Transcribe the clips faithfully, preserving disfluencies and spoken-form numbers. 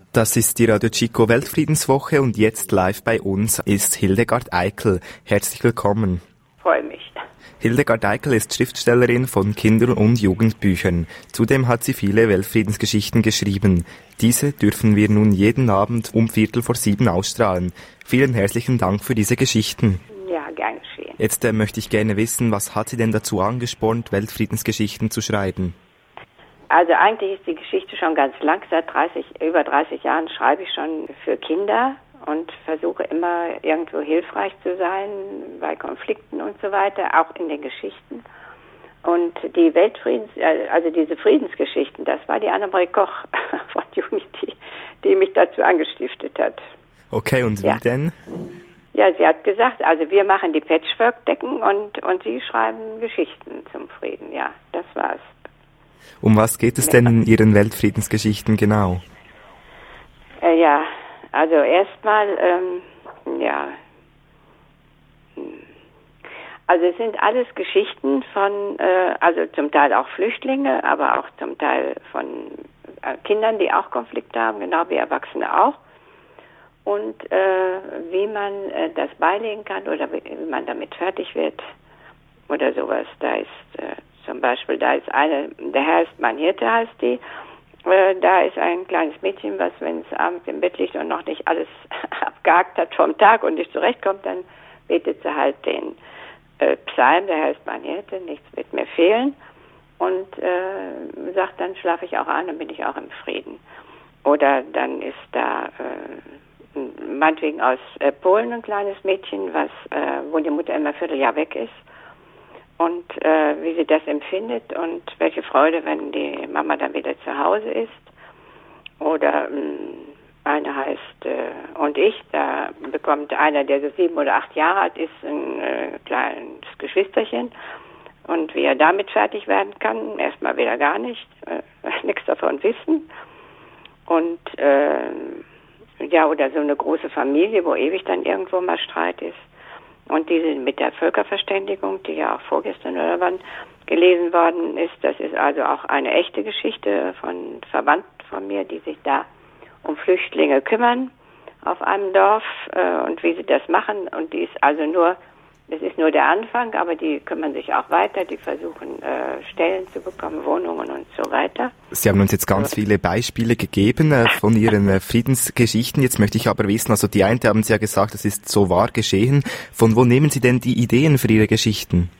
Das ist die Radio Chico Weltfriedenswoche und jetzt live bei uns ist Hildegard Eickl. Herzlich willkommen. Freue mich. Hildegard Eickl ist Schriftstellerin von Kinder- und Jugendbüchern. Zudem hat sie viele Weltfriedensgeschichten geschrieben. Diese dürfen wir nun jeden Abend um Viertel vor sieben ausstrahlen. Vielen herzlichen Dank für diese Geschichten. Ja, gern geschehen. Jetzt äh, möchte ich gerne wissen, was hat Sie denn dazu angespornt, Weltfriedensgeschichten zu schreiben? Also eigentlich ist die Geschichte schon ganz lang. Seit dreißig, über dreißig Jahren schreibe ich schon für Kinder und versuche immer irgendwo hilfreich zu sein bei Konflikten und so weiter, auch in den Geschichten. Und die Weltfriedens, also diese Friedensgeschichten, das war die Annemarie Koch von Unity, die mich dazu angestiftet hat. Okay, und wie ja. denn? Ja, sie hat gesagt, also wir machen die Patchwork-Decken und, und sie schreiben Geschichten zum Frieden. Ja, das war's. Um was geht es denn in Ihren Weltfriedensgeschichten genau? Äh, ja, also erstmal, ähm, ja, also es sind alles Geschichten von, äh, also zum Teil auch Flüchtlinge, aber auch zum Teil von äh, Kindern, die auch Konflikte haben, genau wie Erwachsene auch. Und äh, wie man äh, das beilegen kann oder wie, wie man damit fertig wird oder sowas. Da ist äh, zum Beispiel, da ist eine, der Herr ist mein Hirte, heißt die. Äh, da ist ein kleines Mädchen, was, wenn es abends im Bett liegt und noch nicht alles abgehakt hat vom Tag und nicht zurechtkommt, dann betet sie halt den äh, Psalm, der Herr ist mein Hirte, nichts wird mir fehlen. Und äh, sagt, dann schlafe ich auch ein, dann bin ich auch im Frieden. Oder dann ist da äh, meinetwegen aus äh, Polen ein kleines Mädchen, was, äh, wo die Mutter immer ein Vierteljahr weg ist. Und äh, wie sie das empfindet und welche Freude, wenn die Mama dann wieder zu Hause ist. Oder mh, eine heißt äh, Und ich, da bekommt einer, der so sieben oder acht Jahre alt ist, ein äh, kleines Geschwisterchen. Und wie er damit fertig werden kann, erstmal wieder gar nicht, äh, nichts davon wissen. Und äh, ja, oder so eine große Familie, wo ewig dann irgendwo mal Streit ist. Und diese mit der Völkerverständigung, die ja auch vorgestern oder wann gelesen worden ist, das ist also auch eine echte Geschichte von Verwandten von mir, die sich da um Flüchtlinge kümmern auf einem Dorf äh, und wie sie das machen. Und die ist also nur, das ist nur der Anfang, aber die kümmern sich auch weiter, die versuchen äh, Stellen zu bekommen, Wohnungen und so weiter. Sie haben uns jetzt ganz viele Beispiele gegeben äh, von Ihren äh, Friedensgeschichten. Jetzt möchte ich aber wissen, also die eine haben Sie ja gesagt, das ist so wahr geschehen. Von wo nehmen Sie denn die Ideen für Ihre Geschichten?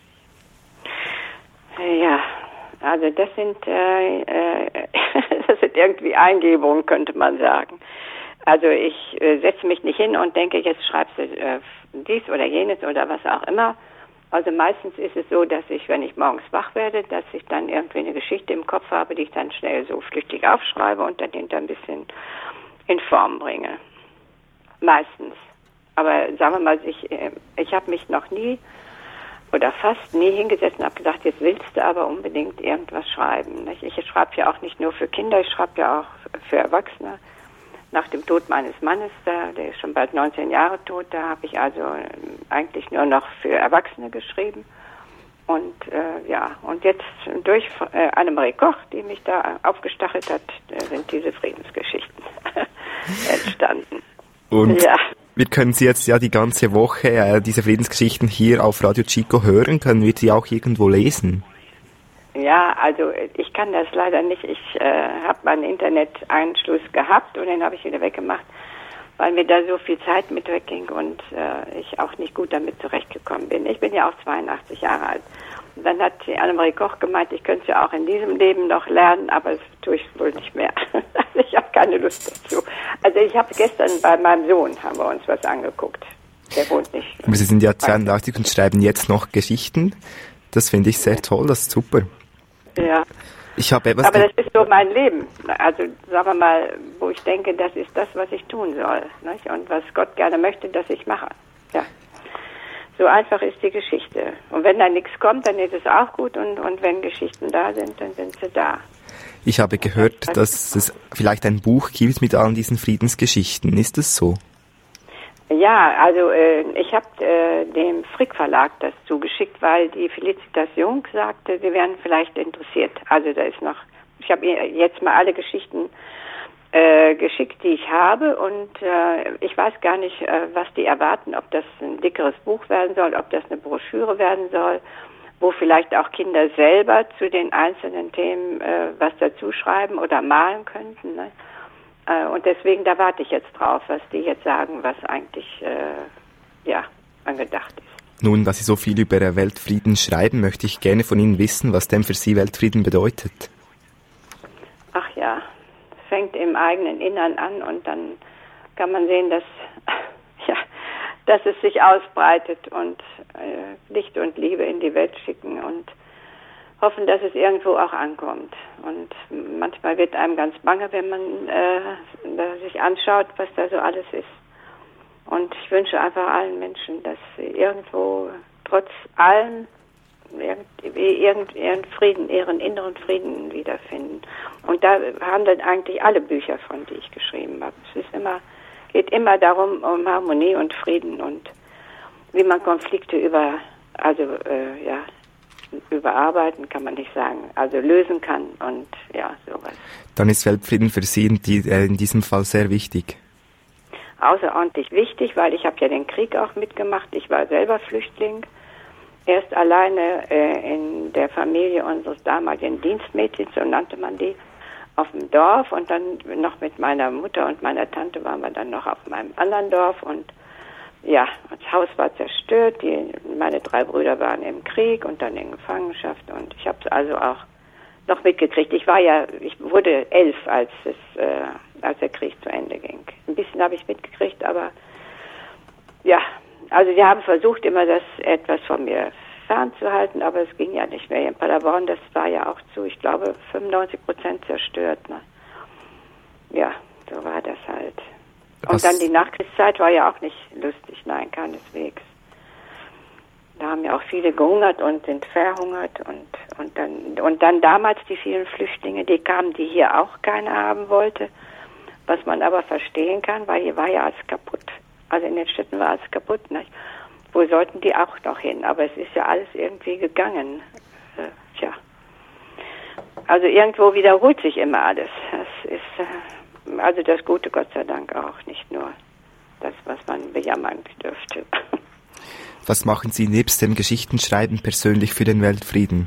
Ja, also das sind, äh, äh, das sind irgendwie Eingebungen, könnte man sagen. Also ich äh, setze mich nicht hin und denke, jetzt schreibst du äh, dies oder jenes oder was auch immer. Also meistens ist es so, dass ich, wenn ich morgens wach werde, dass ich dann irgendwie eine Geschichte im Kopf habe, die ich dann schnell so flüchtig aufschreibe und dann hinter ein bisschen in Form bringe. Meistens. Aber sagen wir mal, ich, ich habe mich noch nie oder fast nie hingesetzt und habe gesagt, jetzt willst du aber unbedingt irgendwas schreiben. Ich schreibe ja auch nicht nur für Kinder, ich schreibe ja auch für Erwachsene. Nach dem Tod meines Mannes, der, der ist schon bald neunzehn Jahre tot, da habe ich also eigentlich nur noch für Erwachsene geschrieben. Und äh, ja, und jetzt durch äh, Annemarie Koch, die mich da aufgestachelt hat, sind diese Friedensgeschichten entstanden. Und ja. wir können Sie jetzt ja die ganze Woche, äh, diese Friedensgeschichten hier auf Radio Chico hören, können wir die auch irgendwo lesen? Ja, also ich kann das leider nicht. Ich äh, habe meinen Internet-Anschluss gehabt und den habe ich wieder weggemacht, weil mir da so viel Zeit mit wegging und äh, ich auch nicht gut damit zurechtgekommen bin. Ich bin ja auch zweiundachtzig Jahre alt. Und dann hat die Annemarie Koch gemeint, ich könnte es ja auch in diesem Leben noch lernen, aber das tue ich wohl nicht mehr. Also ich habe keine Lust dazu. Also ich habe gestern bei meinem Sohn, haben wir uns was angeguckt. Der wohnt nicht. Aber Sie sind ja zweiundachtzig und schreiben jetzt noch Geschichten. Das finde ich sehr toll, das ist super. Ja. Ich habe etwas Aber das ist so mein Leben. Also sagen wir mal, wo ich denke, das ist das, was ich tun soll. Nicht? Und was Gott gerne möchte, dass ich mache. Ja. So einfach ist die Geschichte. Und wenn da nichts kommt, dann ist es auch gut. Und, und wenn Geschichten da sind, dann sind sie da. Ich habe gehört, dass es vielleicht ein Buch gibt mit all diesen Friedensgeschichten. Ist das so? Ja, also äh, ich habe äh, dem Frick Verlag das zugeschickt, weil die Felicitas Jung sagte, sie wären vielleicht interessiert. Also da ist noch, ich habe jetzt mal alle Geschichten äh, geschickt, die ich habe, und äh, ich weiß gar nicht, äh, was die erwarten, ob das ein dickeres Buch werden soll, ob das eine Broschüre werden soll, wo vielleicht auch Kinder selber zu den einzelnen Themen äh, was dazu schreiben oder malen könnten. Ne? Äh, und deswegen, da warte ich jetzt drauf, was die jetzt sagen, was eigentlich äh, ja angedacht ist. Nun, da Sie so viel über Weltfrieden schreiben, möchte ich gerne von Ihnen wissen, was denn für Sie Weltfrieden bedeutet. Ach ja, es fängt im eigenen Innern an, und dann kann man sehen, dass, ja, dass es sich ausbreitet und äh, Licht und Liebe in die Welt schicken und hoffen, dass es irgendwo auch ankommt. Und manchmal wird einem ganz bange, wenn man äh, sich anschaut, was da so alles ist. Und ich wünsche einfach allen Menschen, dass sie irgendwo trotz allem Irgend, ihren Frieden, ihren inneren Frieden wiederfinden. Und da handeln eigentlich alle Bücher von, die ich geschrieben habe. Es ist immer, geht immer darum, um Harmonie und Frieden und wie man Konflikte über, also äh, ja, überarbeiten kann man nicht sagen, also lösen kann und ja, sowas. Dann ist Weltfrieden für Sie in, die, äh, in diesem Fall sehr wichtig. Außerordentlich wichtig, weil ich habe ja den Krieg auch mitgemacht. Ich war selber Flüchtling. Erst alleine äh, in der Familie unseres damaligen Dienstmädchens, so nannte man die, auf dem Dorf, und dann noch mit meiner Mutter und meiner Tante waren wir dann noch auf meinem anderen Dorf, und ja, das Haus war zerstört, die, meine drei Brüder waren im Krieg und dann in Gefangenschaft, und ich habe es also auch noch mitgekriegt. Ich war ja, ich wurde elf, als es, äh, als der Krieg zu Ende ging. Ein bisschen habe ich mitgekriegt, aber ja, also die haben versucht, immer das etwas von mir fernzuhalten, aber es ging ja nicht mehr. In Paderborn, das war ja auch zu, ich glaube, fünfundneunzig Prozent zerstört. Ne? Ja, so war das halt. Und Was? Dann die Nachkriegszeit war ja auch nicht lustig, nein, keineswegs. Da haben ja auch viele gehungert und sind verhungert, und, und dann, und dann damals die vielen Flüchtlinge, die kamen, die hier auch keiner haben wollte, was man aber verstehen kann, weil hier war ja alles kaputt. Also in den Städten war alles kaputt, nicht? Wo sollten die auch noch hin? Aber es ist ja alles irgendwie gegangen. Äh, tja. Also irgendwo wiederholt sich immer alles. Das ist, äh, also das Gute Gott sei Dank auch, nicht nur das, was man bejammern dürfte. Was machen Sie nebst dem Geschichtenschreiben persönlich für den Weltfrieden?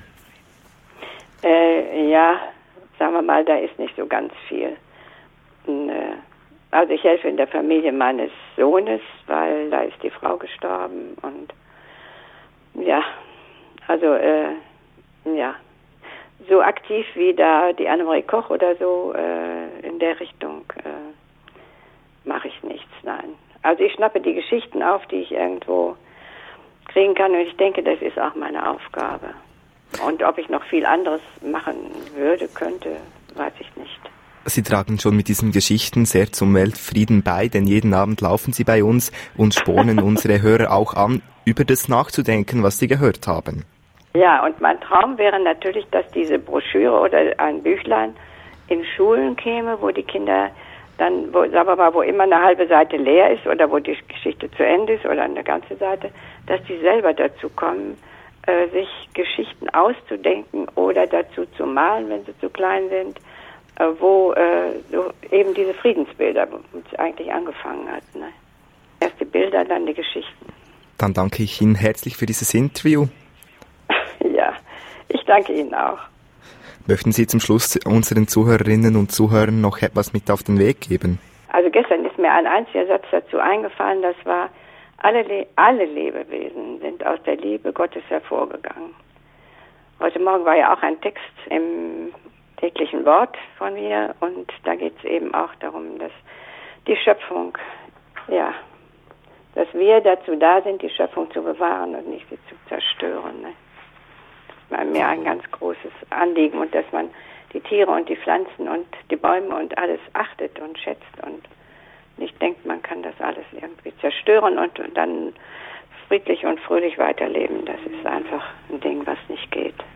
Äh, ja, sagen wir mal, da ist nicht so ganz viel. Und, äh, Also ich helfe in der Familie meines Sohnes, weil da ist die Frau gestorben, und ja, also äh, ja, so aktiv wie da die Annemarie Koch oder so äh, in der Richtung äh, mache ich nichts, nein. Also ich schnappe die Geschichten auf, die ich irgendwo kriegen kann, und ich denke, das ist auch meine Aufgabe. Und ob ich noch viel anderes machen würde, könnte, weiß ich nicht. Sie tragen schon mit diesen Geschichten sehr zum Weltfrieden bei, denn jeden Abend laufen Sie bei uns und spornen unsere Hörer auch an, über das nachzudenken, was sie gehört haben. Ja, und mein Traum wäre natürlich, dass diese Broschüre oder ein Büchlein in Schulen käme, wo die Kinder dann, wo, sagen wir mal, wo immer eine halbe Seite leer ist oder wo die Geschichte zu Ende ist oder eine ganze Seite, dass die selber dazu kommen, äh, sich Geschichten auszudenken oder dazu zu malen, wenn sie zu klein sind, wo äh, so eben diese Friedensbilder, womit es eigentlich angefangen hat. Ne? Erst die Bilder, dann die Geschichten. Dann danke ich Ihnen herzlich für dieses Interview. Ja, ich danke Ihnen auch. Möchten Sie zum Schluss unseren Zuhörerinnen und Zuhörern noch etwas mit auf den Weg geben? Also gestern ist mir ein einziger Satz dazu eingefallen, das war, alle, Le- alle Lebewesen sind aus der Liebe Gottes hervorgegangen. Heute Morgen war ja auch ein Text im täglichen Wort von mir, und da geht es eben auch darum, dass die Schöpfung, ja, dass wir dazu da sind, die Schöpfung zu bewahren und nicht sie zu zerstören. Ne? Das war mir ein ganz großes Anliegen, und dass man die Tiere und die Pflanzen und die Bäume und alles achtet und schätzt und nicht denkt, man kann das alles irgendwie zerstören und, und dann friedlich und fröhlich weiterleben. Das ist einfach ein Ding, was nicht geht.